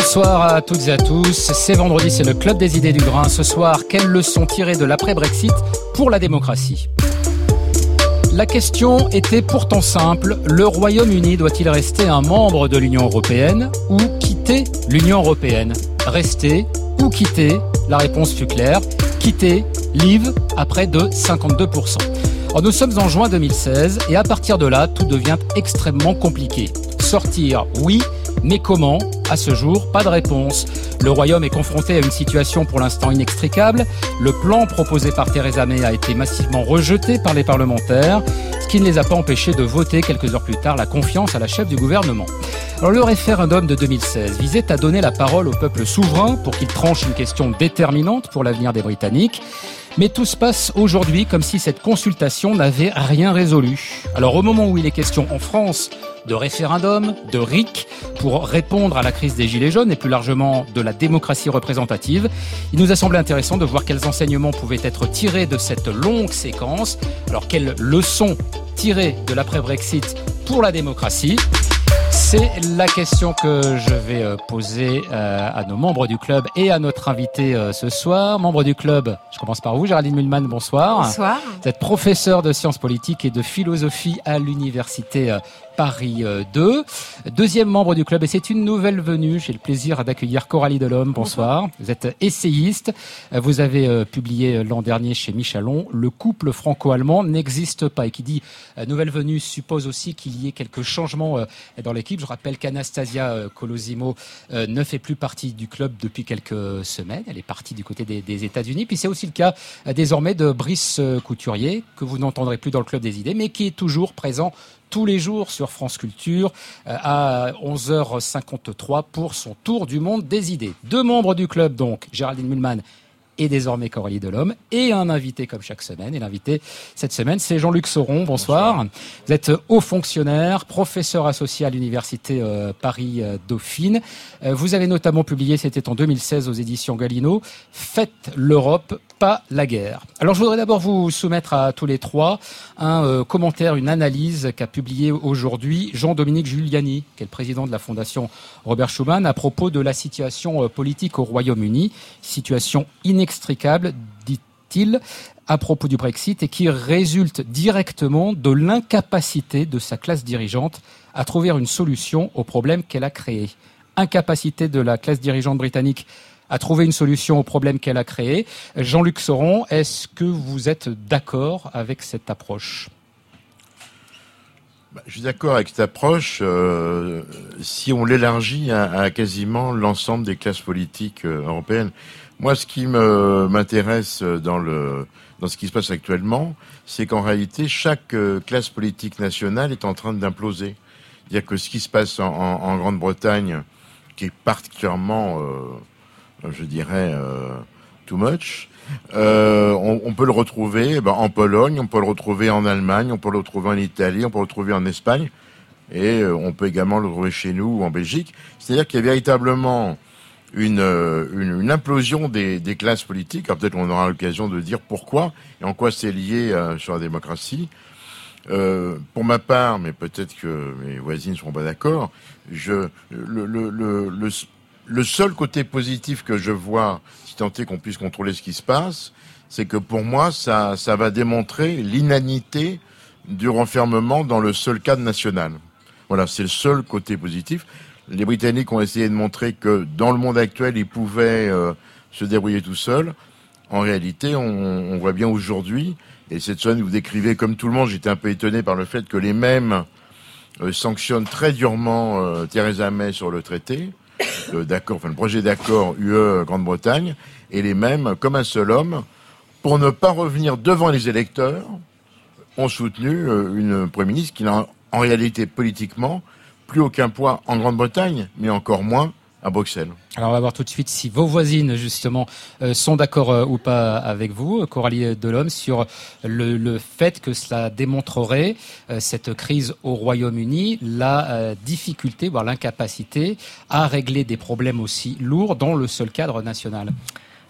Bonsoir à toutes et à tous. C'est vendredi, c'est le Club des idées du grain. Ce soir, quelles leçons tirer de l'après-Brexit pour la démocratie ? La question était pourtant simple. Le Royaume-Uni doit-il rester un membre de l'Union européenne ou quitter l'Union européenne ? Rester ou quitter ? La réponse fut claire. Quitter, leave, à près de 52%. Alors nous sommes en juin 2016 et à partir de là, tout devient extrêmement compliqué. Sortir, oui, mais comment ? À ce jour, pas de réponse. Le Royaume est confronté à une situation pour l'instant inextricable. Le plan proposé par Theresa May a été massivement rejeté par les parlementaires, ce qui ne les a pas empêchés de voter quelques heures plus tard la confiance à la chef du gouvernement. Alors, le référendum de 2016 visait à donner la parole au peuple souverain pour qu'il tranche une question déterminante pour l'avenir des Britanniques. Mais tout se passe aujourd'hui comme si cette consultation n'avait rien résolu. Alors au moment où il est question en France de référendum, de RIC, pour répondre à la crise des Gilets jaunes et plus largement de la démocratie représentative, il nous a semblé intéressant de voir quels enseignements pouvaient être tirés de cette longue séquence. Alors quelles leçons tirer de l'après-Brexit pour la démocratie ? C'est la question que je vais poser à nos membres du club et à notre invité ce soir. Membre du club, je commence par vous, Géraldine Mühlmann, bonsoir. Bonsoir. Vous êtes professeure de sciences politiques et de philosophie à l'université Paris 2. Deuxième membre du club, et c'est une nouvelle venue. J'ai le plaisir d'accueillir Coralie Delhomme. Bonsoir. Bonjour. Vous êtes essayiste. Vous avez publié l'an dernier chez Michalon « Le couple franco-allemand n'existe pas ». Et qui dit nouvelle venue suppose aussi qu'il y ait quelques changements dans l'équipe. Je rappelle qu'Anastasia Colosimo ne fait plus partie du club depuis quelques semaines. Elle est partie du côté des États-Unis. Puis c'est aussi le cas désormais de Brice Couturier, que vous n'entendrez plus dans le club des idées, mais qui est toujours présent tous les jours sur France Culture à 11h53 pour son tour du monde des idées. Deux membres du club donc, Géraldine Mühlmann et désormais Coralie Delhomme, et un invité comme chaque semaine. Et l'invité cette semaine, c'est Jean-Luc Sauron. Bonsoir. Vous êtes haut fonctionnaire, professeur associé à l'université Paris-Dauphine. Vous avez notamment publié, c'était en 2016 aux éditions Galliano, « Faites l'Europe, pas la guerre ». Alors je voudrais d'abord vous soumettre à tous les trois un commentaire, une analyse qu'a publié aujourd'hui Jean-Dominique Giuliani, qui est le président de la Fondation Robert Schuman, à propos de la situation politique au Royaume-Uni, situation inextricable, dit-il, à propos du Brexit, et qui résulte directement de l'incapacité de sa classe dirigeante à trouver une solution au problème qu'elle a créé. Incapacité de la classe dirigeante britannique à trouver une solution au problème qu'elle a créé. Jean-Luc Sauron, est-ce que vous êtes d'accord avec cette approche ? Je suis d'accord avec cette approche si on l'élargit à quasiment l'ensemble des classes politiques européennes. Moi, ce qui m'intéresse dans ce qui se passe actuellement, c'est qu'en réalité, chaque classe politique nationale est en train d'imploser. C'est-à-dire que ce qui se passe en Grande-Bretagne, qui est particulièrement, je dirais, too much, on peut le retrouver en Pologne, on peut le retrouver en Allemagne, on peut le retrouver en Italie, on peut le retrouver en Espagne, et on peut également le retrouver chez nous ou en Belgique. C'est-à-dire qu'il y a véritablement une implosion des classes politiques. Alors peut-être qu'on aura l'occasion de dire pourquoi et en quoi c'est lié sur la démocratie. Pour ma part, mais peut-être que mes voisines ne seront pas d'accord, le seul côté positif que je vois, si tant est qu'on puisse contrôler ce qui se passe, c'est que pour moi, ça va démontrer l'inanité du renfermement dans le seul cadre national. Voilà, c'est le seul côté positif. Les Britanniques ont essayé de montrer que dans le monde actuel, ils pouvaient se débrouiller tout seuls. En réalité, on voit bien aujourd'hui, et cette semaine, vous décrivez comme tout le monde, j'étais un peu étonné par le fait que les mêmes sanctionnent très durement Theresa May sur le traité, le projet d'accord UE Grande-Bretagne, et les mêmes, comme un seul homme, pour ne pas revenir devant les électeurs, ont soutenu une Premier ministre qui n'a en réalité politiquement plus aucun poids en Grande-Bretagne, mais encore moins à Bruxelles. Alors on va voir tout de suite si vos voisines justement sont d'accord ou pas avec vous, Coralie Delhomme, sur le fait que cela démontrerait cette crise au Royaume-Uni, la difficulté, voire l'incapacité à régler des problèmes aussi lourds dans le seul cadre national.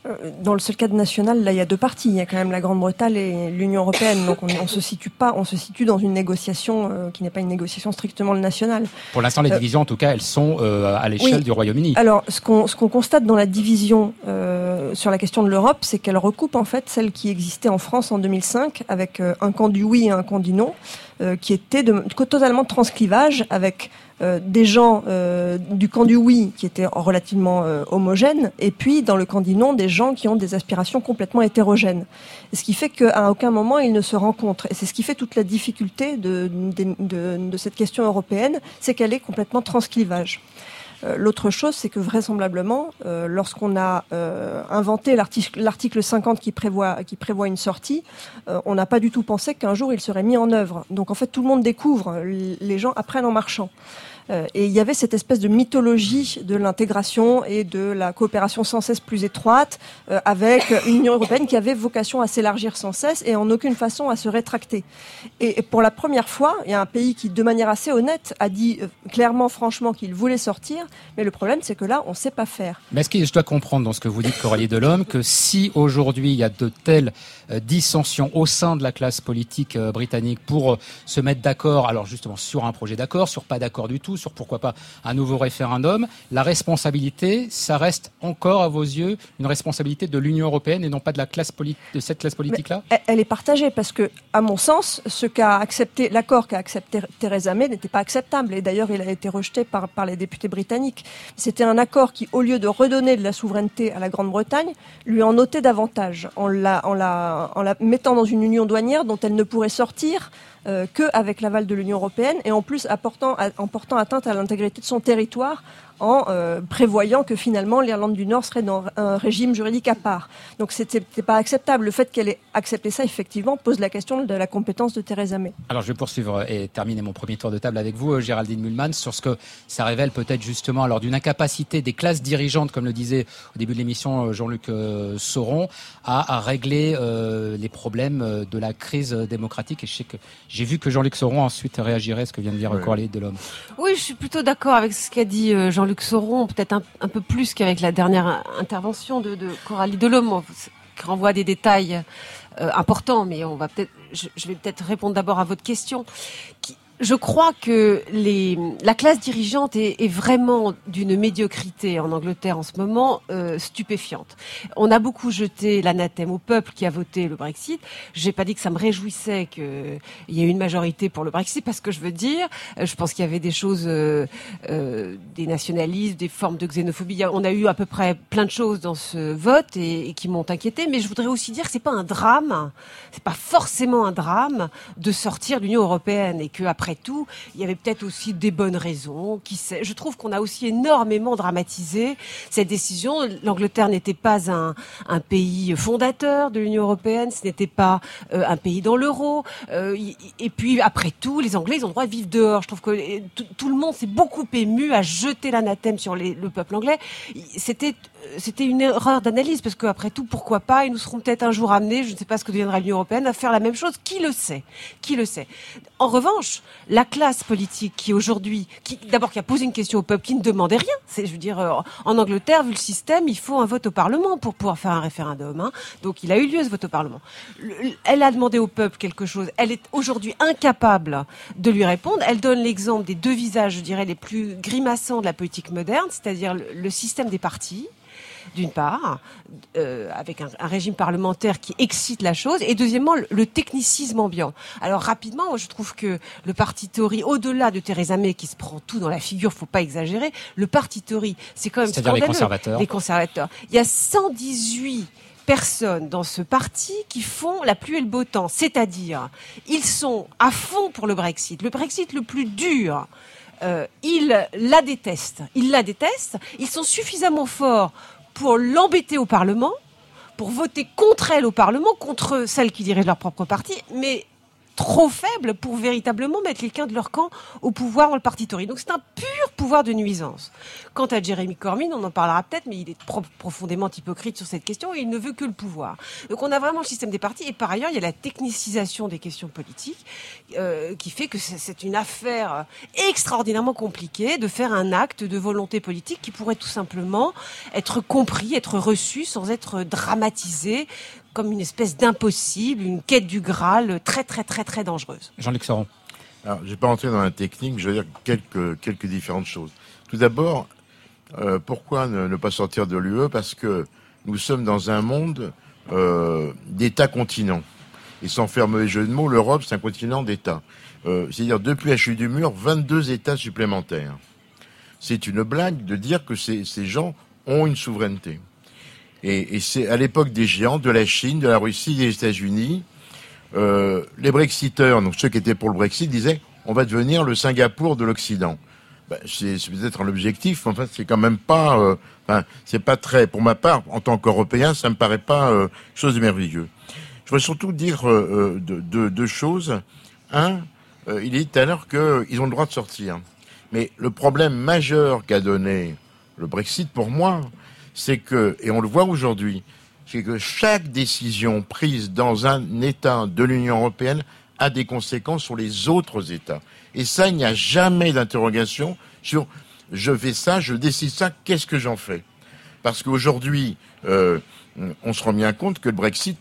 Dans le seul cadre national, là, il y a deux parties. Il y a quand même la Grande-Bretagne et l'Union européenne. Donc, on se situe dans une négociation qui n'est pas une négociation strictement nationale. Pour l'instant, les divisions, en tout cas, elles sont à l'échelle du Royaume-Uni. Alors, ce qu'on constate dans la division sur la question de l'Europe, c'est qu'elle recoupe en fait celle qui existait en France en 2005, avec un camp du oui et un camp du non, qui était totalement de transclivage, avec des gens du camp du oui qui étaient relativement homogènes, et puis dans le camp du non, des gens qui ont des aspirations complètement hétérogènes. Et ce qui fait qu'à aucun moment ils ne se rencontrent. Et c'est ce qui fait toute la difficulté de cette question européenne, c'est qu'elle est complètement transclivage. L'autre chose, c'est que vraisemblablement, lorsqu'on a inventé l'article 50 qui prévoit une sortie, on n'a pas du tout pensé qu'un jour il serait mis en œuvre. Donc en fait, tout le monde découvre, les gens apprennent en marchant. Et il y avait cette espèce de mythologie de l'intégration et de la coopération sans cesse plus étroite, avec une Union européenne qui avait vocation à s'élargir sans cesse et en aucune façon à se rétracter. Et pour la première fois, il y a un pays qui, de manière assez honnête, a dit clairement, franchement, qu'il voulait sortir. Mais le problème, c'est que là, on ne sait pas faire. Mais est-ce que je dois comprendre dans ce que vous dites, Coralie Delhomme, que si aujourd'hui il y a de telles dissensions au sein de la classe politique britannique pour se mettre d'accord, alors justement sur un projet d'accord, sur pas d'accord du tout, sur pourquoi pas un nouveau référendum, la responsabilité, ça reste encore à vos yeux une responsabilité de l'Union européenne et non pas de cette classe politique-là ? Mais elle est partagée parce que, à mon sens, l'accord qu'a accepté Theresa May n'était pas acceptable et d'ailleurs il a été rejeté par les députés britanniques. C'était un accord qui, au lieu de redonner de la souveraineté à la Grande-Bretagne, lui en ôtait davantage en la mettant dans une union douanière dont elle ne pourrait sortir qu'avec l'aval de l'Union européenne et en plus en portant atteinte à l'intégrité de son territoire en prévoyant que finalement l'Irlande du Nord serait dans un régime juridique à part. Donc c'était pas acceptable. Le fait qu'elle ait accepté ça, effectivement, pose la question de la compétence de Theresa May. Alors je vais poursuivre et terminer mon premier tour de table avec vous, Géraldine Mühlmann, sur ce que ça révèle peut-être justement alors d'une incapacité des classes dirigeantes, comme le disait au début de l'émission Jean-Luc Sauron, à régler les problèmes de la crise démocratique. Et je sais que j'ai vu que Jean-Luc Sauron ensuite réagirait à ce que vient de dire Coralie Delhomme. Oui, je suis plutôt d'accord avec ce qu'a dit Jean-Luc Sauron, peut-être un peu plus qu'avec la dernière intervention de Coralie Delhomme, qui renvoie à des détails importants, mais je vais peut-être répondre d'abord à votre question. Je crois que la classe dirigeante est vraiment d'une médiocrité en Angleterre en ce moment stupéfiante. On a beaucoup jeté l'anathème au peuple qui a voté le Brexit. J'ai pas dit que ça me réjouissait qu'il y ait une majorité pour le Brexit, parce que je pense qu'il y avait des choses, des nationalismes, des formes de xénophobie. On a eu à peu près plein de choses dans ce vote et qui m'ont inquiété. Mais je voudrais aussi dire que c'est pas un drame, c'est pas forcément un drame de sortir de l'Union européenne et que après tout, il y avait peut-être aussi des bonnes raisons. Qui sait. Je trouve qu'on a aussi énormément dramatisé cette décision. L'Angleterre n'était pas un pays fondateur de l'Union européenne, ce n'était pas un pays dans l'euro. Et puis après tout, les Anglais, ils ont le droit de vivre dehors. Je trouve que tout le monde s'est beaucoup ému à jeter l'anathème sur le peuple anglais. C'était une erreur d'analyse, parce qu'après tout, pourquoi pas, ils nous seront peut-être un jour amenés, je ne sais pas ce que deviendra l'Union européenne, à faire la même chose. Qui le sait ? En revanche, la classe politique qui aujourd'hui, qui a posé une question au peuple, qui ne demandait rien. En Angleterre, vu le système, il faut un vote au Parlement pour pouvoir faire un référendum. Hein. Donc il a eu lieu ce vote au Parlement. Elle a demandé au peuple quelque chose. Elle est aujourd'hui incapable de lui répondre. Elle donne l'exemple des deux visages, je dirais, les plus grimaçants de la politique moderne, c'est-à-dire le système des partis, d'une part, avec un régime parlementaire qui excite la chose, et deuxièmement, le technicisme ambiant. Alors rapidement, je trouve que le parti Tory, au-delà de Theresa May qui se prend tout dans la figure, faut pas exagérer, le parti Tory, c'est quand même scandaleux. C'est-à-dire les conservateurs. Il y a 118 personnes dans ce parti qui font la pluie et le beau temps, c'est-à-dire, ils sont à fond pour le Brexit le plus dur. Ils la détestent, ils sont suffisamment forts pour l'embêter au Parlement, pour voter contre elle au Parlement, contre celle qui dirige leur propre parti, mais trop faible pour véritablement mettre quelqu'un de leur camp au pouvoir dans le parti Tory. Donc c'est un pur pouvoir de nuisance. Quant à Jeremy Corbyn, on en parlera peut-être, mais il est profondément hypocrite sur cette question et il ne veut que le pouvoir. Donc on a vraiment le système des partis et par ailleurs il y a la technicisation des questions politiques qui fait que c'est une affaire extraordinairement compliquée de faire un acte de volonté politique qui pourrait tout simplement être compris, être reçu sans être dramatisé comme une espèce d'impossible, une quête du Graal très très très très dangereuse. Jean-Luc Soron. Alors, je ne vais pas rentrer dans la technique, je vais dire quelques différentes choses. Tout d'abord, pourquoi ne pas sortir de l'UE ? Parce que nous sommes dans un monde d'États-continents. Et sans faire mauvais jeu de mots, l'Europe, c'est un continent d'États. C'est-à-dire, depuis la chute du mur, 22 États supplémentaires. C'est une blague de dire que ces gens ont une souveraineté. Et c'est à l'époque des géants, de la Chine, de la Russie, des États-Unis, les Brexiteurs, donc ceux qui étaient pour le Brexit, disaient on va devenir le Singapour de l'Occident. C'est peut-être un objectif, mais enfin c'est quand même pas, c'est pas très. Pour ma part, en tant qu'Européen, ça me paraît pas chose de merveilleux. Je voudrais surtout dire deux choses. Un, il est dit tout à l'heure qu'ils ont le droit de sortir, mais le problème majeur qu'a donné le Brexit pour moi, c'est que, et on le voit aujourd'hui, c'est que chaque décision prise dans un État de l'Union européenne a des conséquences sur les autres États. Et ça, il n'y a jamais d'interrogation sur je fais ça, je décide ça, qu'est-ce que j'en fais ? Parce qu'aujourd'hui, on se rend bien compte que le Brexit,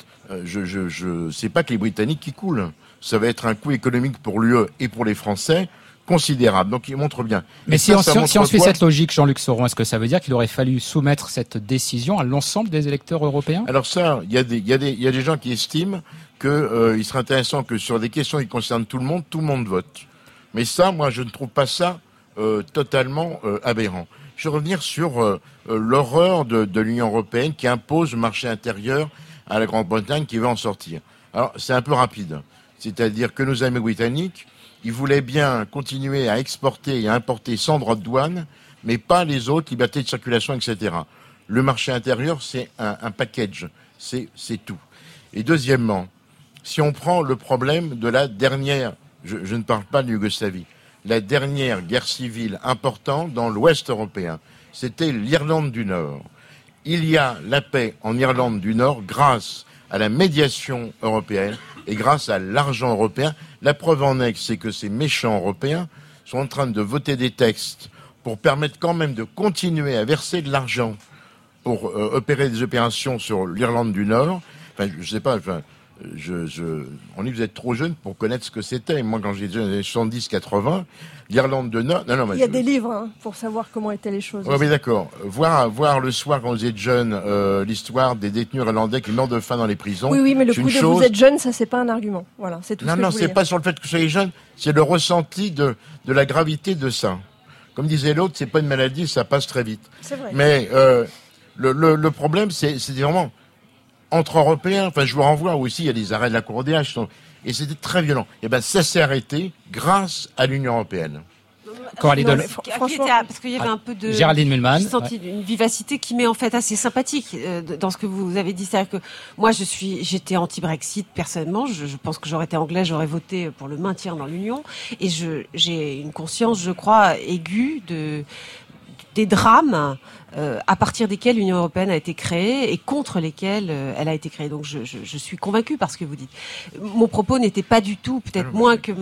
c'est pas que les Britanniques qui coulent. Ça va être un coût économique pour l'UE et pour les Français considérable. Donc il montre bien. Mais si on suit cette logique, Jean-Luc Soron, est-ce que ça veut dire qu'il aurait fallu soumettre cette décision à l'ensemble des électeurs européens ? Alors ça, il y a des gens qui estiment que il serait intéressant que sur des questions qui concernent tout le monde vote. Mais ça, moi, je ne trouve pas ça totalement aberrant. Je vais revenir sur l'horreur de l'Union européenne qui impose le marché intérieur à la Grande-Bretagne qui veut en sortir. Alors c'est un peu rapide. C'est-à-dire que nos amis britanniques, ils voulaient bien continuer à exporter et à importer sans droit de douane, mais pas les autres, liberté de circulation, etc. Le marché intérieur, c'est un package, c'est tout. Et deuxièmement, si on prend le problème de la dernière, je ne parle pas de Yougoslavie, la dernière guerre civile importante dans l'Ouest européen, c'était l'Irlande du Nord. Il y a la paix en Irlande du Nord grâce à la médiation européenne et grâce à l'argent européen. La preuve en est, c'est que ces méchants européens sont en train de voter des textes pour permettre quand même de continuer à verser de l'argent pour opérer des opérations sur l'Irlande du Nord. Enfin, je sais pas, on dit vous êtes trop jeune pour connaître ce que c'était. Moi, quand j'étais dans les 70-80, l'Irlande du Nord... Non, il y a des livres pour savoir comment étaient les choses. Oui, mais d'accord. Voir le soir, quand vous êtes jeune, l'histoire des détenus irlandais qui meurent de faim dans les prisons... Oui, mais le coup de vous êtes jeune, ça, c'est pas un argument. Voilà, c'est tout ce que je voulais dire. Non, c'est pas sur le fait que vous soyez jeune, c'est le ressenti de la gravité de ça. Comme disait l'autre, c'est pas une maladie, ça passe très vite. C'est vrai. Mais le problème, c'est vraiment... Entre Européens, enfin, je vous renvoie aussi, il y a des arrêts de la Cour des H, et c'était très violent. Et ben, ça s'est arrêté grâce à l'Union européenne. Coralie Delon. Franchement, parce qu'il y avait un peu de... Géraldine Mühlmann. J'ai senti une vivacité qui m'est en fait assez sympathique dans ce que vous avez dit. C'est-à-dire que moi, j'étais anti-Brexit personnellement. Je pense que j'aurais été anglaise, j'aurais voté pour le maintien dans l'Union. Et j'ai une conscience, je crois, aiguë des drames à partir desquels l'Union européenne a été créée et contre lesquels elle a été créée. Donc je suis convaincue par ce que vous dites. Mon propos n'était pas du tout, peut-être moins que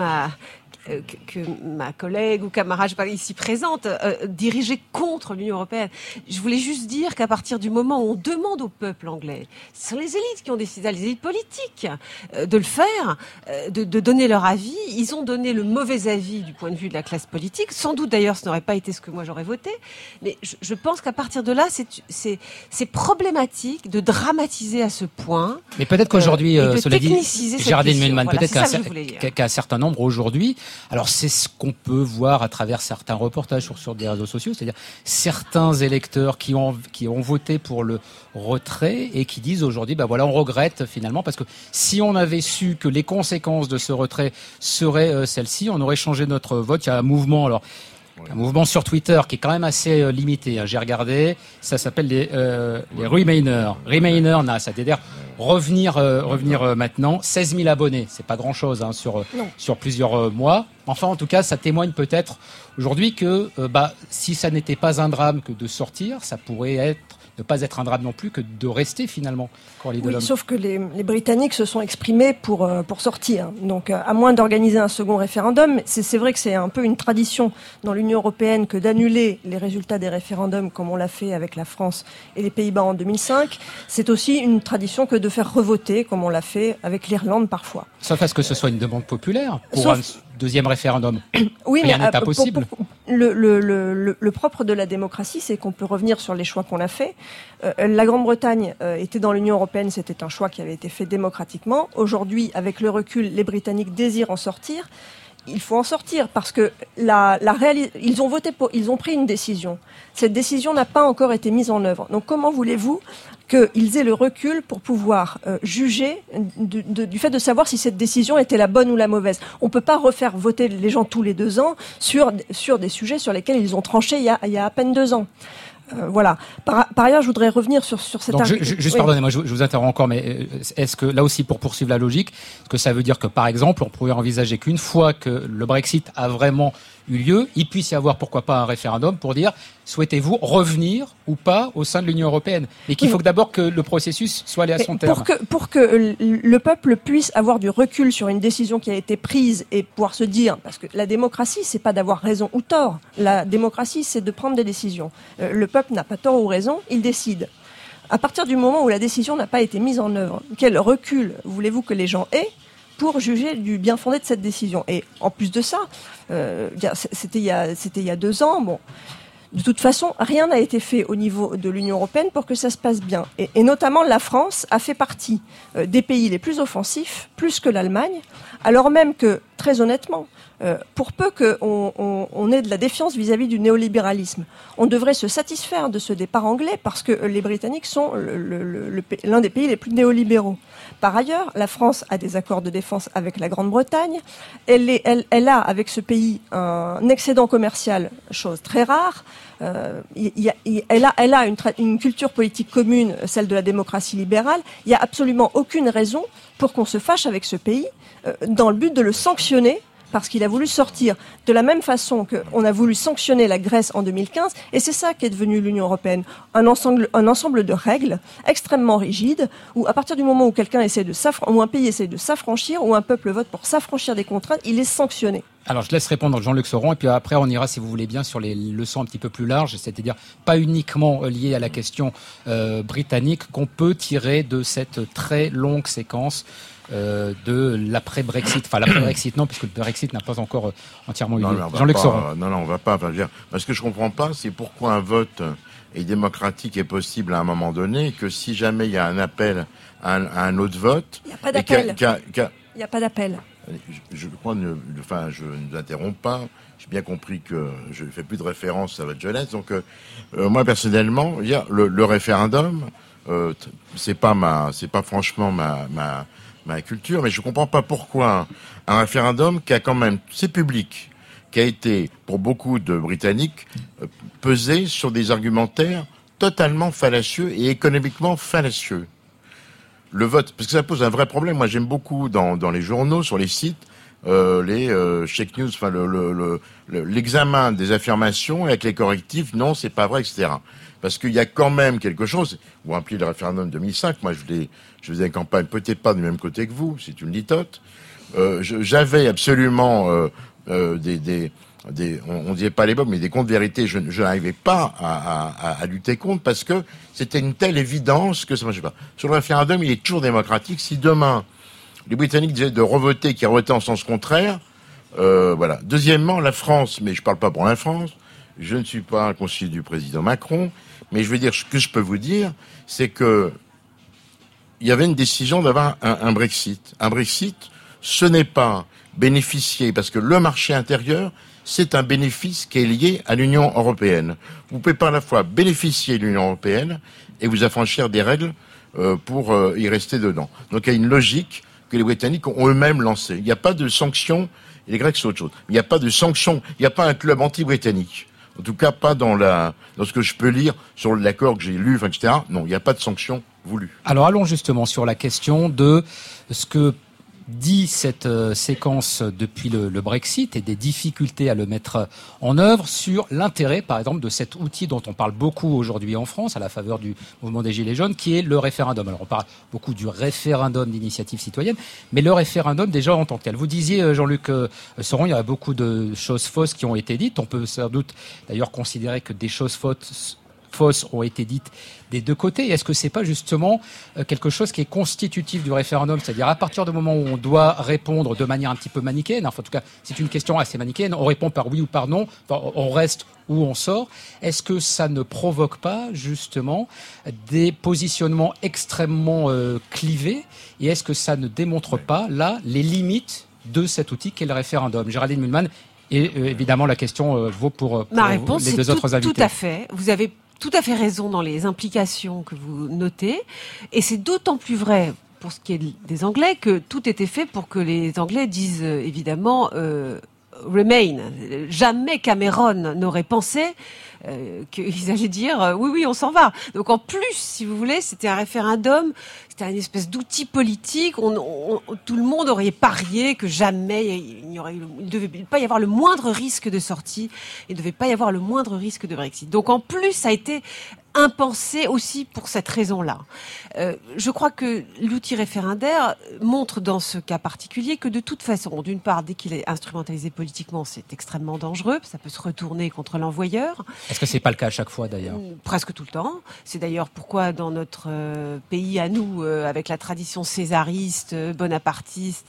ma collègue ou camarade, je sais pas, ici présente, dirigée contre l'Union européenne. Je voulais juste dire qu'à partir du moment où on demande au peuple anglais, ce sont les élites qui ont décidé, les élites politiques, de le faire, de donner leur avis. Ils ont donné le mauvais avis du point de vue de la classe politique. Sans doute d'ailleurs, ce n'aurait pas été ce que moi j'aurais voté. Mais je pense qu'à partir de là, c'est problématique de dramatiser à ce point. Mais peut-être qu'aujourd'hui, cela dit, Géraldine Mühlmann, voilà, peut-être qu'un certain nombre aujourd'hui. Alors c'est ce qu'on peut voir à travers certains reportages sur des réseaux sociaux, c'est-à-dire certains électeurs qui ont voté pour le retrait et qui disent aujourd'hui, on regrette finalement parce que si on avait su que les conséquences de ce retrait seraient celles-ci, on aurait changé notre vote. Il y a un mouvement, alors Un mouvement sur Twitter qui est quand même assez limité. J'ai regardé, ça s'appelle les Remainers. Remainers, c'est-à-dire revenir maintenant. 16 000 abonnés, c'est pas grand-chose sur plusieurs mois. Enfin, en tout cas, ça témoigne peut-être aujourd'hui que si ça n'était pas un drame que de sortir, ça pourrait ne pas être un drame non plus que de rester finalement. Oui, sauf que les Britanniques se sont exprimés pour sortir. Donc, à moins d'organiser un second référendum, c'est vrai que c'est un peu une tradition dans l'Union européenne que d'annuler les résultats des référendums comme on l'a fait avec la France et les Pays-Bas en 2005. C'est aussi une tradition que de faire revoter comme on l'a fait avec l'Irlande parfois. Sauf à ce que ce soit une demande populaire pour un deuxième référendum. Oui, rien n'est impossible. Le propre de la démocratie, c'est qu'on peut revenir sur les choix qu'on a faits. La Grande-Bretagne était dans l'Union européenne, c'était un choix qui avait été fait démocratiquement. Aujourd'hui, avec le recul, les Britanniques désirent en sortir. Il faut en sortir parce que ils ont voté ils ont pris une décision. Cette décision n'a pas encore été mise en œuvre. Donc comment voulez-vous qu'ils aient le recul pour pouvoir juger du fait de savoir si cette décision était la bonne ou la mauvaise? On peut pas refaire voter les gens tous les 2 ans sur des sujets sur lesquels ils ont tranché il y a à peine 2 ans. Voilà. Par ailleurs, je voudrais revenir sur cet argument. Juste pardonnez-moi, je vous interromps encore, mais est-ce que là aussi, pour poursuivre la logique, est-ce que ça veut dire que par exemple, on pourrait envisager qu'une fois que le Brexit a vraiment eu lieu, il puisse y avoir pourquoi pas un référendum pour dire souhaitez-vous revenir ou pas au sein de l'Union européenne, mais qu'il faut d'abord que le processus soit allé à son terme. Pour que le peuple puisse avoir du recul sur une décision qui a été prise et pouvoir se dire, parce que la démocratie, c'est pas d'avoir raison ou tort. La démocratie, c'est de prendre des décisions. Le peuple n'a pas tort ou raison, il décide. À partir du moment où la décision n'a pas été mise en œuvre, quel recul voulez-vous que les gens aient pour juger du bien fondé de cette décision? Et en plus de ça, c'était il y a 2 ans. Bon, de toute façon, rien n'a été fait au niveau de l'Union européenne pour que ça se passe bien. Et notamment, la France a fait partie des pays les plus offensifs, plus que l'Allemagne, alors même que, très honnêtement, pour peu qu'on ait de la défiance vis-à-vis du néolibéralisme, on devrait se satisfaire de ce départ anglais parce que les Britanniques sont l'un des pays les plus néolibéraux. Par ailleurs, la France a des accords de défense avec la Grande-Bretagne. Elle a, avec ce pays, un excédent commercial, chose très rare. Elle a une culture politique commune, celle de la démocratie libérale. Il n'y a absolument aucune raison pour qu'on se fâche avec ce pays dans le but de le sanctionner parce qu'il a voulu sortir, de la même façon qu'on a voulu sanctionner la Grèce en 2015, et c'est ça qui est devenu l'Union européenne, un ensemble de règles extrêmement rigides, où à partir du moment où où un pays essaie de s'affranchir, ou un peuple vote pour s'affranchir des contraintes, il est sanctionné. Alors, je laisse répondre Jean-Luc Sauron, et puis après, on ira, si vous voulez bien, sur les leçons un petit peu plus larges, c'est-à-dire pas uniquement liées à la question britannique, qu'on peut tirer de cette très longue séquence de l'après-Brexit. Enfin, l'après-Brexit, non, puisque le Brexit n'a pas encore entièrement eu lieu. Jean-Luc Sauron. Non, on va pas. Ce que je comprends pas, c'est pourquoi un vote démocratique est possible à un moment donné, que si jamais il y a un appel à un autre vote... Il n'y a pas d'appel. Il n'y a pas d'appel. Je crois, je ne vous interromps pas. J'ai bien compris que je ne fais plus de référence à votre jeunesse. Donc, moi, personnellement, le référendum, c'est pas franchement ma culture, mais je comprends pas pourquoi un référendum qui a quand même, c'est public, qui a été, pour beaucoup de Britanniques, pesé sur des argumentaires totalement fallacieux et économiquement fallacieux. Le vote, parce que ça pose un vrai problème. Moi, j'aime beaucoup dans les journaux, sur les sites, les fake news, enfin l'examen des affirmations avec les correctifs. Non, c'est pas vrai, etc. Parce qu'il y a quand même quelque chose. Vous vous rappelez le référendum 2005. Moi, je faisais campagne peut-être pas du même côté que vous. C'est une litote. J'avais absolument on disait pas les bombes, mais des contre-vérités. Je n'arrivais pas à lutter contre parce que c'était une telle évidence que ça marchait pas. Sur le référendum, il est toujours démocratique. Si demain les Britanniques disaient de revoter, qui revotaient en sens contraire, voilà. Deuxièmement, la France, mais je parle pas pour la France. Je ne suis pas un conseiller du président Macron, mais je veux dire, ce que je peux vous dire, c'est que il y avait une décision d'avoir un Brexit. Un Brexit, ce n'est pas bénéficier, parce que le marché intérieur, c'est un bénéfice qui est lié à l'Union européenne. Vous pouvez pas à la fois bénéficier de l'Union européenne et vous affranchir des règles pour y rester dedans. Donc il y a une logique que les Britanniques ont eux-mêmes lancée. Il n'y a pas de sanctions Et les Grecs, c'est autre chose. Il n'y a pas de sanctions. Il n'y a pas un club anti-britannique. En tout cas, pas dans ce que je peux lire sur l'accord que j'ai lu, etc. Non, il n'y a pas de sanctions voulues. Alors allons justement sur la question de ce que dit cette séquence depuis le Brexit et des difficultés à le mettre en œuvre, sur l'intérêt, par exemple, de cet outil dont on parle beaucoup aujourd'hui en France, à la faveur du mouvement des Gilets jaunes, qui est le référendum. Alors on parle beaucoup du référendum d'initiative citoyenne, mais le référendum déjà en tant que tel. Vous disiez, Jean-Luc Soron, il y a beaucoup de choses fausses qui ont été dites. On peut sans doute d'ailleurs considérer que des choses fausses ont été dites des deux côtés. Est-ce que c'est pas justement quelque chose qui est constitutif du référendum, c'est-à-dire à partir du moment où on doit répondre de manière un petit peu manichéenne, enfin, en tout cas c'est une question assez manichéenne, on répond par oui ou par non, enfin, on reste ou on sort, est-ce que ça ne provoque pas justement des positionnements extrêmement clivés, et est-ce que ça ne démontre pas là les limites de cet outil qu'est le référendum? Géraldine Mühlmann, et évidemment la question vaut pour Ma réponse, les deux autres invités. Tout à fait. Vous avez tout à fait raison dans les implications que vous notez, et c'est d'autant plus vrai pour ce qui est des Anglais que tout était fait pour que les Anglais disent évidemment Remain. Jamais Cameron n'aurait pensé qu'ils allaient dire oui, on s'en va. Donc en plus, si vous voulez, c'était un référendum, c'était une espèce d'outil politique. Tout le monde aurait parié que jamais il ne devait pas y avoir le moindre risque de sortie, il ne devait pas y avoir le moindre risque de Brexit. Donc en plus, ça a été impensé aussi pour cette raison-là. Je crois que l'outil référendaire montre dans ce cas particulier que de toute façon, d'une part, dès qu'il est instrumentalisé politiquement, c'est extrêmement dangereux, ça peut se retourner contre l'envoyeur. Est-ce que c'est pas le cas à chaque fois d'ailleurs? Presque tout le temps. C'est d'ailleurs pourquoi dans notre pays à nous, avec la tradition césariste, bonapartiste,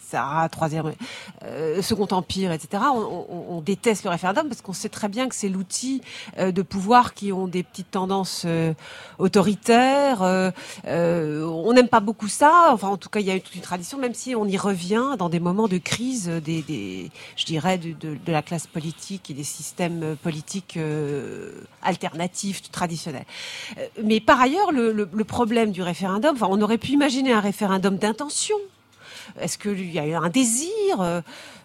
Second Empire, etc., on déteste le référendum parce qu'on sait très bien que c'est l'outil de pouvoir qui ont des petites tendances autoritaires. On n'aime pas beaucoup ça. Enfin, en tout cas, il y a toute une tradition, même si on y revient dans des moments de crise je dirais, de la classe politique et des systèmes politiques alternatifs, traditionnels. Mais par ailleurs, le problème du référendum, enfin, on aurait pu imaginer un référendum d'intention. Est-ce qu'il y a eu un désir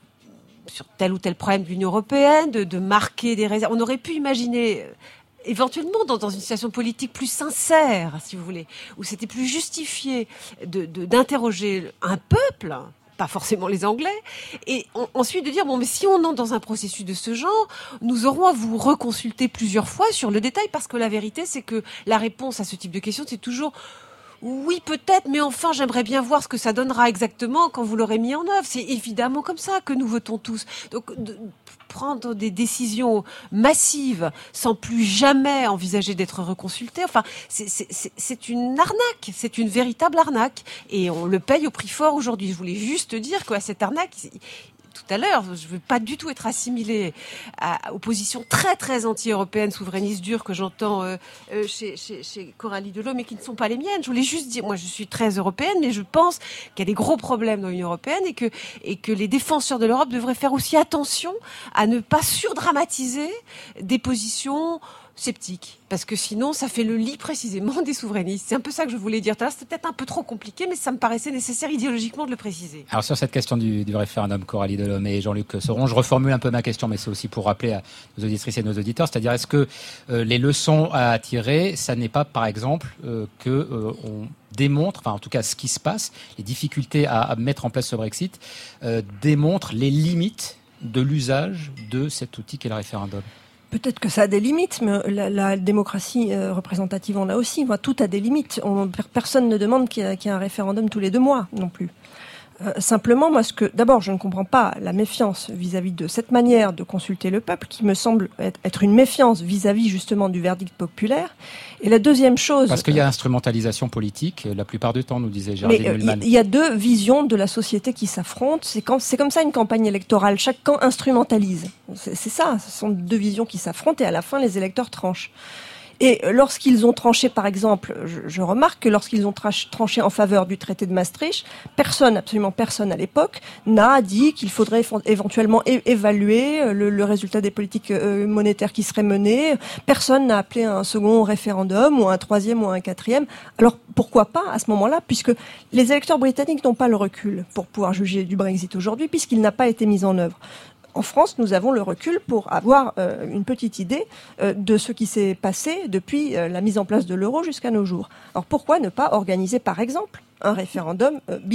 sur tel ou tel problème de l'Union européenne de marquer des réserves? On aurait pu imaginer éventuellement dans une situation politique plus sincère, si vous voulez, où c'était plus justifié d'interroger un peuple, pas forcément les Anglais, et ensuite de dire, bon, mais si on entre dans un processus de ce genre, nous aurons à vous reconsulter plusieurs fois sur le détail, parce que la vérité, c'est que la réponse à ce type de question, c'est toujours oui, peut-être, mais enfin, j'aimerais bien voir ce que ça donnera exactement quand vous l'aurez mis en œuvre. C'est évidemment comme ça que nous votons tous. Donc, prendre des décisions massives sans plus jamais envisager d'être reconsulté, enfin, c'est une arnaque, c'est une véritable arnaque. Et on le paye au prix fort aujourd'hui. Je voulais juste dire que cette arnaque, tout à l'heure, je ne veux pas du tout être assimilée aux positions très très anti-européennes, souverainistes dures que j'entends chez Coralie Delhomme, mais qui ne sont pas les miennes. Je voulais juste dire, moi je suis très européenne, mais je pense qu'il y a des gros problèmes dans l'Union européenne et que les défenseurs de l'Europe devraient faire aussi attention à ne pas surdramatiser des positions sceptiques, parce que sinon ça fait le lit précisément des souverainistes. C'est un peu ça que je voulais dire tout à l'heure. C'était peut-être un peu trop compliqué, mais ça me paraissait nécessaire idéologiquement de le préciser. Alors sur cette question du référendum, Coralie Delhomme et Jean-Luc Soron, je reformule un peu ma question, mais c'est aussi pour rappeler à nos auditrices et nos auditeurs, c'est-à-dire est-ce que les leçons à tirer, ça n'est pas par exemple que on démontre, enfin en tout cas ce qui se passe, les difficultés à mettre en place ce Brexit, démontrent les limites de l'usage de cet outil qu'est le référendum? Peut-être que ça a des limites, mais la démocratie représentative en a aussi. Enfin, tout a des limites. Personne ne demande qu'il y ait un référendum tous les 2 mois non plus. Simplement, moi, d'abord, je ne comprends pas la méfiance vis-à-vis de cette manière de consulter le peuple, qui me semble être une méfiance vis-à-vis justement du verdict populaire. Et la deuxième chose... Parce qu'il y a instrumentalisation politique, la plupart du temps, nous disait Géraldine Mühlmann. Il y a 2 visions de la société qui s'affrontent. C'est comme ça une campagne électorale. Chaque camp instrumentalise. C'est ça. Ce sont 2 visions qui s'affrontent et à la fin, les électeurs tranchent. Et lorsqu'ils ont tranché, par exemple, je remarque que lorsqu'ils ont tranché en faveur du traité de Maastricht, absolument personne à l'époque, n'a dit qu'il faudrait éventuellement évaluer le résultat des politiques monétaires qui seraient menées. Personne n'a appelé à un second référendum, ou un troisième, ou un quatrième. Alors pourquoi pas à ce moment-là, puisque les électeurs britanniques n'ont pas le recul pour pouvoir juger du Brexit aujourd'hui, puisqu'il n'a pas été mis en œuvre. En France, nous avons le recul pour avoir une petite idée de ce qui s'est passé depuis la mise en place de l'euro jusqu'à nos jours. Alors pourquoi ne pas organiser, par exemple, un référendum bilan ?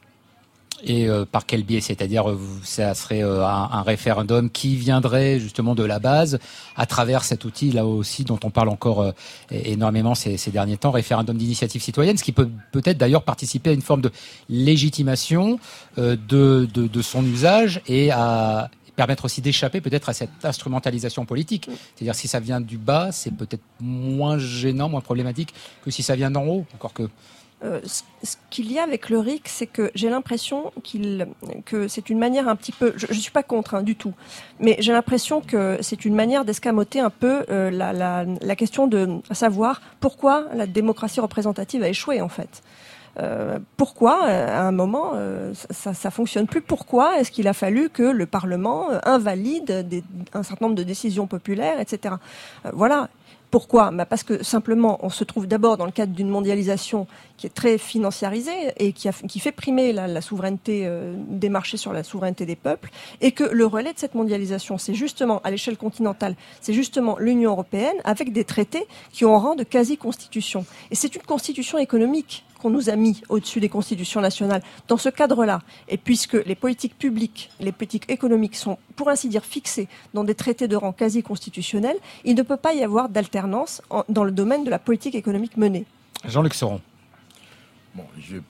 Et par quel biais? C'est-à-dire, ça serait un référendum qui viendrait justement de la base à travers cet outil, là aussi, dont on parle encore énormément ces derniers temps, référendum d'initiative citoyenne, ce qui peut peut-être d'ailleurs participer à une forme de légitimation de son usage et à permettre aussi d'échapper peut-être à cette instrumentalisation politique. C'est-à-dire, si ça vient du bas, c'est peut-être moins gênant, moins problématique que si ça vient d'en haut, encore que... Ce qu'il y a avec le RIC, c'est que j'ai l'impression que c'est une manière un petit peu... Je ne suis pas contre du tout, mais j'ai l'impression que c'est une manière d'escamoter un peu la question de savoir pourquoi la démocratie représentative a échoué, en fait. Pourquoi, à un moment, ça fonctionne plus? Pourquoi est-ce qu'il a fallu que le Parlement invalide un certain nombre de décisions populaires, etc. Voilà. Pourquoi ? Parce que simplement, on se trouve d'abord dans le cadre d'une mondialisation qui est très financiarisée et qui fait primer la souveraineté des marchés sur la souveraineté des peuples, et que le relais de cette mondialisation, c'est justement, à l'échelle continentale, c'est justement l'Union européenne avec des traités qui ont rang de quasi-constitution. Et c'est une constitution économique qu'on nous a mis au-dessus des constitutions nationales. Dans ce cadre-là, et puisque les politiques publiques, les politiques économiques sont, pour ainsi dire, fixées dans des traités de rang quasi-constitutionnel, il ne peut pas y avoir d'alternance dans le domaine de la politique économique menée. Jean-Luc Sauron. Bon,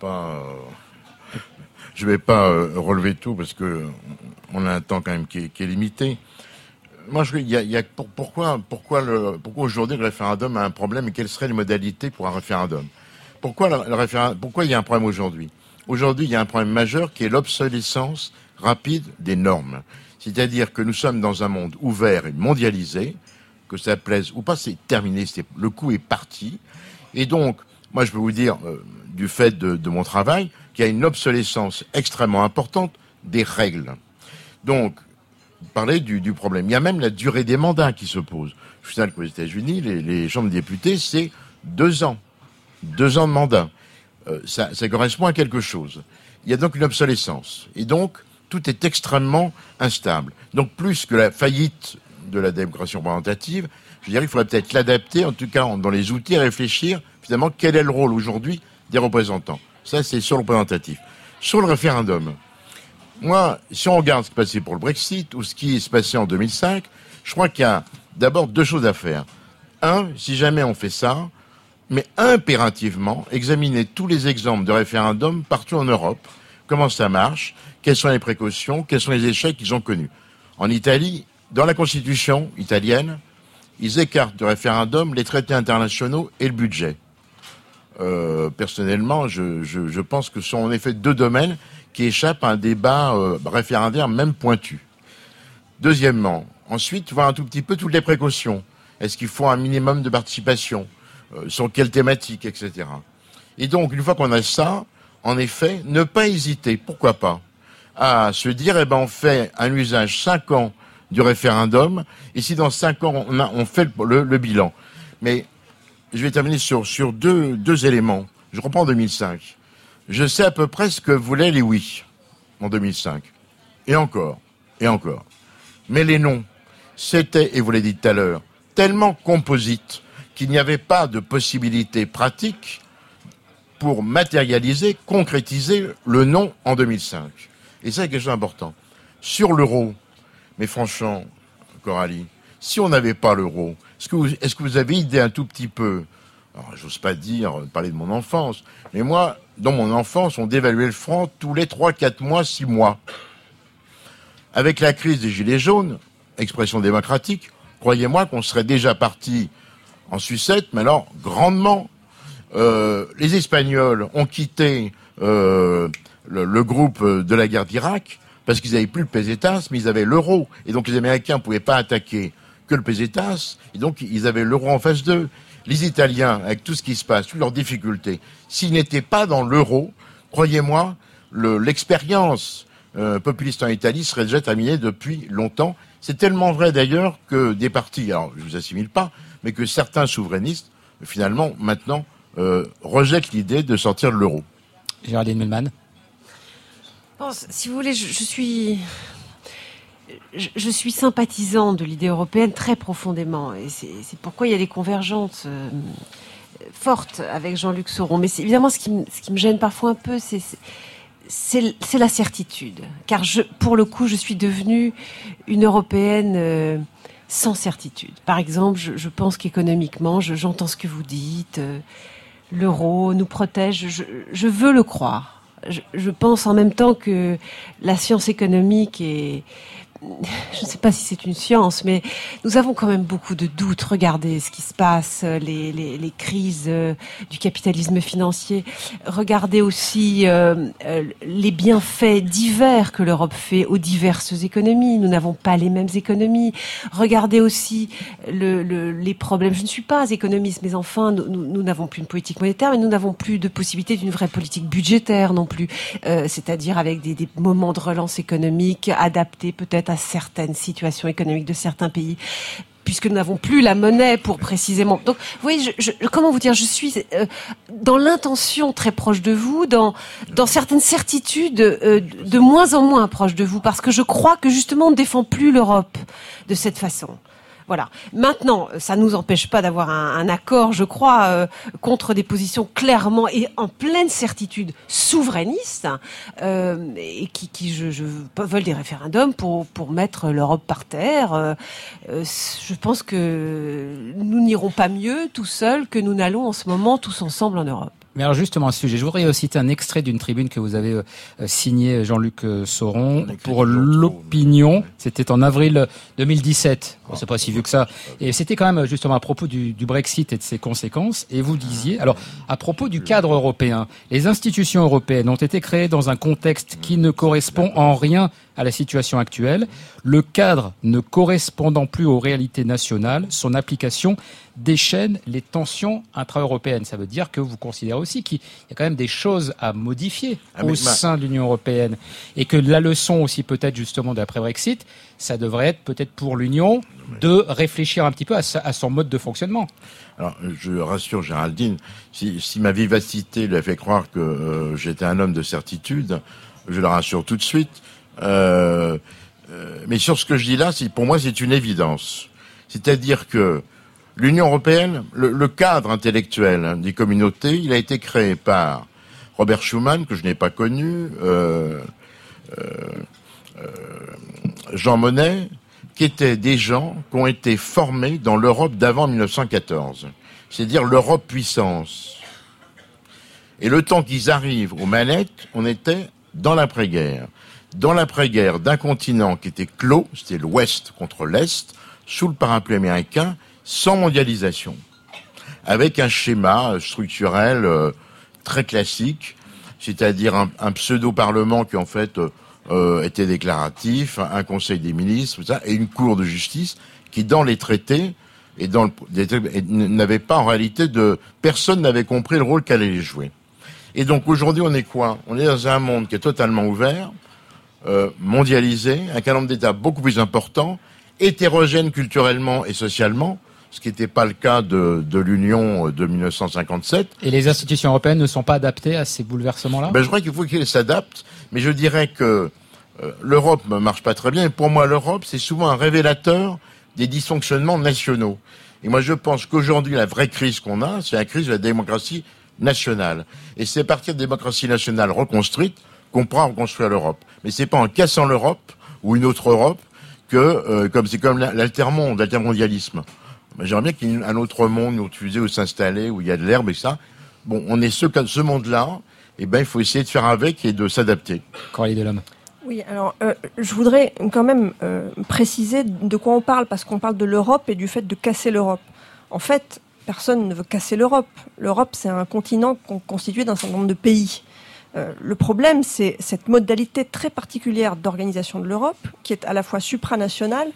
je vais pas relever tout parce que on a un temps quand même qui est limité. Moi, pourquoi aujourd'hui le référendum a un problème et quelles seraient les modalités pour un référendum? Pourquoi il y a un problème aujourd'hui? Aujourd'hui, il y a un problème majeur qui est l'obsolescence rapide des normes. C'est-à-dire que nous sommes dans un monde ouvert et mondialisé, que ça plaise ou pas, c'est terminé, le coup est parti. Et donc, moi, je peux vous dire, du fait de mon travail, qu'il y a une obsolescence extrêmement importante des règles. Donc, parler du problème. Il y a même la durée des mandats qui se pose. Je sais qu'aux États-Unis, les chambres de députés, c'est 2 ans. 2 ans de mandat. Ça correspond à quelque chose. Il y a donc une obsolescence. Et donc, tout est extrêmement instable. Donc, plus que la faillite de la démocratie représentative, je dirais qu'il faudrait peut-être l'adapter, en tout cas dans les outils, réfléchir finalement quel est le rôle aujourd'hui des représentants. Ça, c'est sur le représentatif. Sur le référendum, moi, si on regarde ce qui s'est passé pour le Brexit ou ce qui s'est passé en 2005, je crois qu'il y a d'abord 2 choses à faire. Un, si jamais on fait ça, mais impérativement, examiner tous les exemples de référendums partout en Europe, comment ça marche, quelles sont les précautions, quels sont les échecs qu'ils ont connus. En Italie, dans la Constitution italienne, ils écartent de référendum les traités internationaux et le budget. Personnellement, je pense que ce sont en effet 2 domaines qui échappent à un débat référendaire même pointu. Deuxièmement, ensuite, voir un tout petit peu toutes les précautions. Est-ce qu'il faut un minimum de participation? Sur quelle thématique, etc. Et donc, une fois qu'on a ça, en effet, ne pas hésiter, pourquoi pas, à se dire, on fait un usage 5 ans du référendum, et si dans 5 ans, on fait le bilan. Mais je vais terminer sur deux éléments. Je reprends 2005. Je sais à peu près ce que voulaient les oui en 2005. Et encore. Mais les non, c'était, et vous l'avez dit tout à l'heure, tellement composite qu'il n'y avait pas de possibilité pratique pour matérialiser, concrétiser le non en 2005. Et ça, c'est quelque chose d'important. Sur l'euro, mais franchement, Coralie, si on n'avait pas l'euro, est-ce que vous avez idée un tout petit peu, alors j'ose pas parler de mon enfance, mais moi, dans mon enfance, on dévaluait le franc tous les 3, 4 mois, 6 mois. Avec la crise des Gilets jaunes, expression démocratique, croyez-moi qu'on serait déjà parti en sucette, mais alors grandement. Les Espagnols ont quitté le groupe de la guerre d'Irak parce qu'ils n'avaient plus le pesetas, mais ils avaient l'euro. Et donc les Américains ne pouvaient pas attaquer que le pesetas, et donc ils avaient l'euro en face d'eux. Les Italiens, avec tout ce qui se passe, toutes leurs difficultés, s'ils n'étaient pas dans l'euro, croyez-moi, l'expérience populiste en Italie serait déjà terminée depuis longtemps. C'est tellement vrai d'ailleurs que des partis, alors je vous assimile pas, mais que certains souverainistes, finalement, maintenant, rejettent l'idée de sortir de l'euro. Géraldine Mühlmann. Bon, si vous voulez, je suis sympathisante de l'idée européenne très profondément, et c'est pourquoi il y a des convergences fortes avec Jean-Luc Sauron. Mais c'est évidemment ce qui me gêne parfois un peu, c'est la certitude. Car pour le coup, je suis devenue une Européenne sans certitude. Par exemple, je pense qu'économiquement, j'entends ce que vous dites, l'euro nous protège, je veux le croire. Je pense en même temps que la science économique est... Je ne sais pas si c'est une science, mais nous avons quand même beaucoup de doutes. Regardez ce qui se passe, les crises du capitalisme financier. Regardez aussi les bienfaits divers que l'Europe fait aux diverses économies. Nous n'avons pas les mêmes économies. Regardez aussi les problèmes. Je ne suis pas économiste, mais enfin, nous n'avons plus une politique monétaire, mais nous n'avons plus de possibilité d'une vraie politique budgétaire non plus. C'est-à-dire avec des moments de relance économique adaptés peut-être à certaines situations économiques de certains pays, puisque nous n'avons plus la monnaie pour précisément. Donc, vous voyez, comment vous dire, je suis dans l'intention très proche de vous, dans certaines certitudes de moins en moins proche de vous, parce que je crois que justement on ne défend plus l'Europe de cette façon. Voilà. Maintenant, ça nous empêche pas d'avoir un accord, je crois, contre des positions clairement et en pleine certitude souverainistes, et qui veulent des référendums pour mettre l'Europe par terre. Je pense que nous n'irons pas mieux tout seuls que nous n'allons en ce moment tous ensemble en Europe. Mais alors justement, à ce sujet, je voudrais citer un extrait d'une tribune que vous avez signée, Jean-Luc Sauron, pour l'Opinion. C'était en avril 2017. Bon, c'est pas si vieux que ça. Et c'était quand même justement à propos du Brexit et de ses conséquences. Et vous disiez, alors, à propos du cadre européen, les institutions européennes ont été créées dans un contexte qui ne correspond en rien à la situation actuelle. Le cadre ne correspondant plus aux réalités nationales, son application déchaîne les tensions intra-européennes. Ça veut dire que vous considérez aussi qu'il y a quand même des choses à modifier au sein de l'Union européenne, et que la leçon aussi peut-être justement d'après-Brexit, ça devrait être peut-être pour l'Union de réfléchir un petit peu à son mode de fonctionnement. Alors, je rassure Géraldine, si ma vivacité lui a fait croire que j'étais un homme de certitude, je la rassure tout de suite. Mais sur ce que je dis là, pour moi, c'est une évidence. C'est-à-dire que l'Union européenne, le cadre intellectuel des communautés, il a été créé par Robert Schuman, que je n'ai pas connu, Jean Monnet, qui étaient des gens qui ont été formés dans l'Europe d'avant 1914. C'est-à-dire l'Europe puissance. Et le temps qu'ils arrivent aux manettes, on était dans l'après-guerre. Dans l'après-guerre d'un continent qui était clos, c'était l'Ouest contre l'Est, sous le parapluie américain, sans mondialisation, avec un schéma structurel très classique, c'est-à-dire un pseudo-parlement qui en fait était déclaratif, un conseil des ministres, tout ça, et une cour de justice qui, dans les traités et n'avait pas en réalité personne n'avait compris le rôle qu'elle allait jouer. Et donc aujourd'hui, on est quoi ? On est dans un monde qui est totalement ouvert, mondialisé, avec un nombre d'États beaucoup plus important, hétérogène culturellement et socialement, ce qui n'était pas le cas de l'Union de 1957. Et les institutions européennes ne sont pas adaptées à ces bouleversements-là ? Je crois qu'il faut qu'elles s'adaptent, mais je dirais que l'Europe ne marche pas très bien. Et pour moi, l'Europe, c'est souvent un révélateur des dysfonctionnements nationaux. Et moi, je pense qu'aujourd'hui, la vraie crise qu'on a, c'est la crise de la démocratie nationale. Et c'est à partir de la démocratie nationale reconstruite qu'on pourra reconstruire l'Europe. Mais c'est pas en cassant l'Europe ou une autre Europe que, c'est comme l'altermonde, l'altermondialisme. J'aimerais bien qu'il y ait un autre monde où tu où s'installer, où il y a de l'herbe et ça. Bon, on est ce monde-là, et il faut essayer de faire avec et de s'adapter. Coralie Delhomme. Oui, alors je voudrais quand même préciser de quoi on parle, parce qu'on parle de l'Europe et du fait de casser l'Europe. En fait, personne ne veut casser l'Europe. L'Europe, c'est un continent constitué d'un certain nombre de pays. Le problème, c'est cette modalité très particulière d'organisation de l'Europe, qui est à la fois supranationale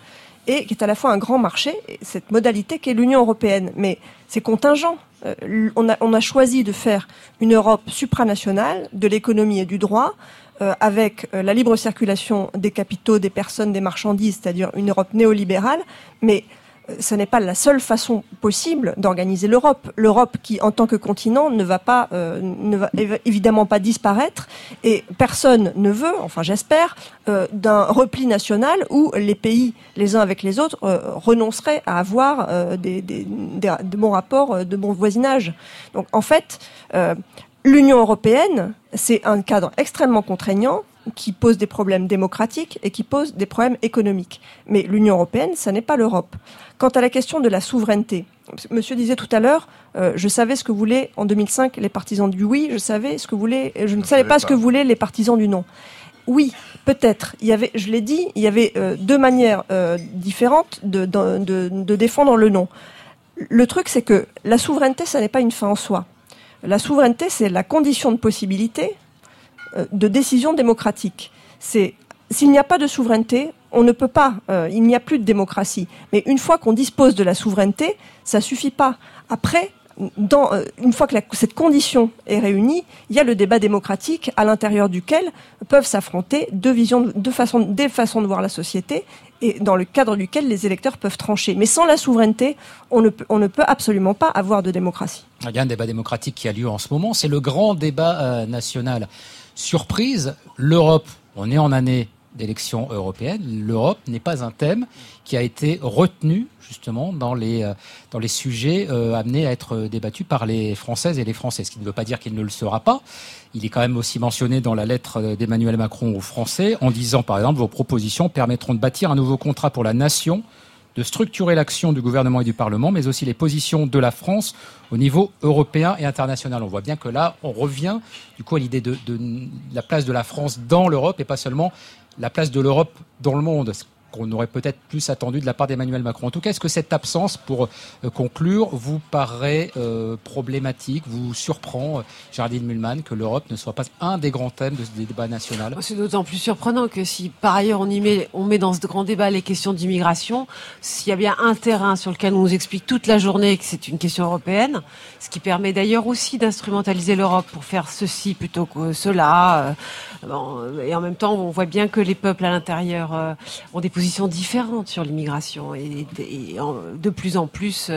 et qui est à la fois un grand marché, et cette modalité qu'est l'Union européenne. Mais c'est contingent. On a choisi de faire une Europe supranationale de l'économie et du droit, avec la libre circulation des capitaux, des personnes, des marchandises, c'est-à-dire une Europe néolibérale, mais ce n'est pas la seule façon possible d'organiser l'Europe. L'Europe qui, en tant que continent, ne va évidemment pas disparaître, et personne ne veut, enfin j'espère, d'un repli national où les pays, les uns avec les autres, renonceraient à avoir de bons rapports, de bon voisinage. Donc en fait, l'Union européenne, c'est un cadre extrêmement contraignant qui pose des problèmes démocratiques et qui pose des problèmes économiques. Mais l'Union européenne, ça n'est pas l'Europe. Quant à la question de la souveraineté, monsieur disait tout à l'heure, je savais ce que voulaient en 2005 les partisans du oui, je ne savais pas ce que voulaient les partisans du non. Oui, peut-être. Je l'ai dit, il y avait deux manières différentes de défendre le non. Le truc, c'est que la souveraineté, ça n'est pas une fin en soi. La souveraineté, c'est la condition de possibilité de décision démocratique. S'il n'y a pas de souveraineté, on ne peut pas, il n'y a plus de démocratie. Mais une fois qu'on dispose de la souveraineté, ça suffit pas. Après, une fois que cette condition est réunie, il y a le débat démocratique à l'intérieur duquel peuvent s'affronter des façons de voir la société, et dans le cadre duquel les électeurs peuvent trancher. Mais sans la souveraineté, on ne peut absolument pas avoir de démocratie. Il y a un débat démocratique qui a lieu en ce moment, c'est le grand débat national. Surprise, l'Europe, on est en année d'élections européennes, l'Europe n'est pas un thème qui a été retenu justement dans les sujets amenés à être débattus par les Françaises et les Français, ce qui ne veut pas dire qu'il ne le sera pas. Il est quand même aussi mentionné dans la lettre d'Emmanuel Macron aux Français en disant par exemple « Vos propositions permettront de bâtir un nouveau contrat pour la nation », de structurer l'action du gouvernement et du Parlement, mais aussi les positions de la France au niveau européen et international. On voit bien que là, on revient du coup à l'idée de la place de la France dans l'Europe et pas seulement la place de l'Europe dans le monde, ce qu'on aurait peut-être plus attendu de la part d'Emmanuel Macron. En tout cas, est-ce que cette absence, pour conclure, vous paraît problématique, vous surprend, Géraldine Mühlmann, que l'Europe ne soit pas un des grands thèmes de ce débat national ? C'est d'autant plus surprenant que si, par ailleurs, on met dans ce grand débat les questions d'immigration, s'il y a bien un terrain sur lequel on nous explique toute la journée que c'est une question européenne, ce qui permet d'ailleurs aussi d'instrumentaliser l'Europe pour faire ceci plutôt que cela. Et en même temps, on voit bien que les peuples à l'intérieur ont des positions différentes sur l'immigration et de plus en plus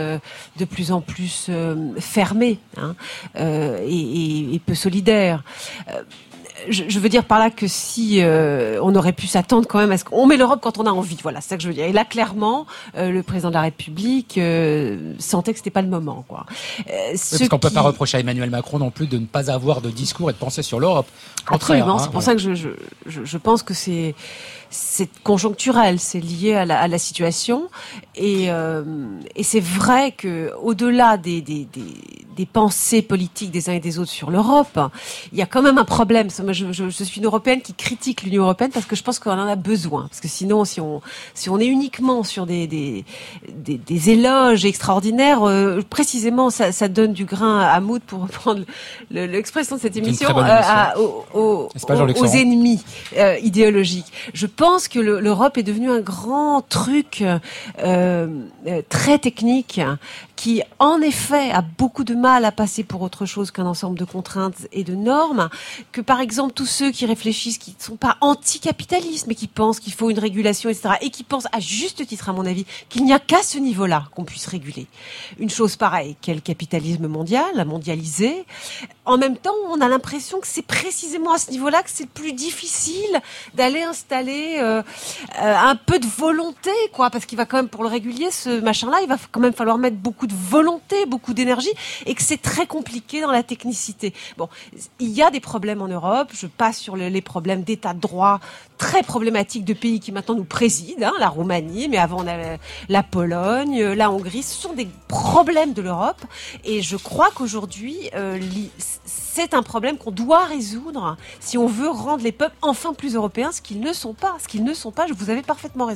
fermées et peu solidaires. Je veux dire par là que si on aurait pu s'attendre quand même à ce qu'on met l'Europe quand on a envie, voilà, c'est ça que je veux dire. Et là, clairement, le président de la République sentait que c'était pas le moment, quoi. Parce qu'on peut pas reprocher à Emmanuel Macron non plus de ne pas avoir de discours et de penser sur l'Europe. Absolument, c'est pour ça que je pense que c'est conjoncturel, c'est lié à la situation, et c'est vrai que au-delà des pensées politiques des uns et des autres sur l'Europe, il y a quand même un problème. Moi, je suis une Européenne qui critique l'Union européenne parce que je pense qu'on en a besoin. Parce que sinon, si on est uniquement sur des éloges extraordinaires, précisément, ça donne du grain à moudre, pour reprendre l'expression de cette émission, aux ennemis idéologiques. Je pense que l'Europe est devenue un grand truc très technique qui, en effet, a beaucoup de mal à passer pour autre chose qu'un ensemble de contraintes et de normes, que par exemple tous ceux qui réfléchissent, qui ne sont pas anti-capitalisme, mais qui pensent qu'il faut une régulation, etc., et qui pensent, à juste titre à mon avis, qu'il n'y a qu'à ce niveau-là qu'on puisse réguler une chose pareille, qu'est le capitalisme mondial, mondialisé. En même temps, on a l'impression que c'est précisément à ce niveau-là que c'est le plus difficile d'aller installer un peu de volonté, quoi, parce qu'il va quand même, pour le régulier, ce machin-là, il va quand même falloir mettre beaucoup de volonté, beaucoup d'énergie, et que c'est très compliqué dans la technicité. Bon, il y a des problèmes en Europe, je passe sur les problèmes d'état de droit très problématiques de pays qui maintenant nous président, la Roumanie, mais avant on a la Pologne, la Hongrie, ce sont des problèmes de l'Europe, et je crois qu'aujourd'hui, c'est un problème qu'on doit résoudre si on veut rendre les peuples enfin plus européens, ce qu'ils ne sont pas. Vous avez parfaitement raison.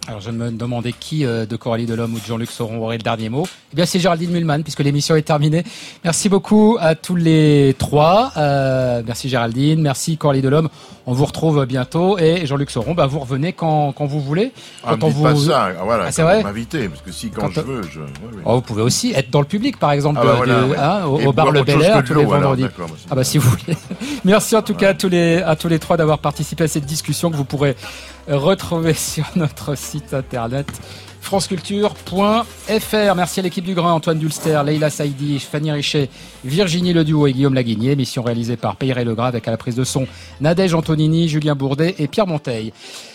Alors je me demandais qui de Coralie Delhomme ou de Jean-Luc Sauron aurait le dernier mot. Eh bien c'est Géraldine Mühlmann puisque l'émission est terminée. Merci beaucoup à tous les trois. Merci Géraldine, merci Coralie Delhomme. On vous retrouve bientôt et Jean-Luc Sauron, vous revenez quand vous voulez. Quand on vous pas ça, voilà. C'est vrai. M'inviter parce que si quand je veux, je. Ouais. Oh, vous pouvez aussi être dans le public par exemple ouais. au bar Le Bel Air tous les vendredis. Si vous voulez. Merci en tout cas à tous les trois d'avoir participé à cette discussion que vous pourrez retrouver sur notre site internet franceculture.fr. Merci à l'équipe du Grain, Antoine Dulster, Leïla Saïdi, Fanny Richet, Virginie Leduo et Guillaume Laguigné. Émission réalisée par Peyre Legras avec à la prise de son Nadège Antonini, Julien Bourdet et Pierre Monteil.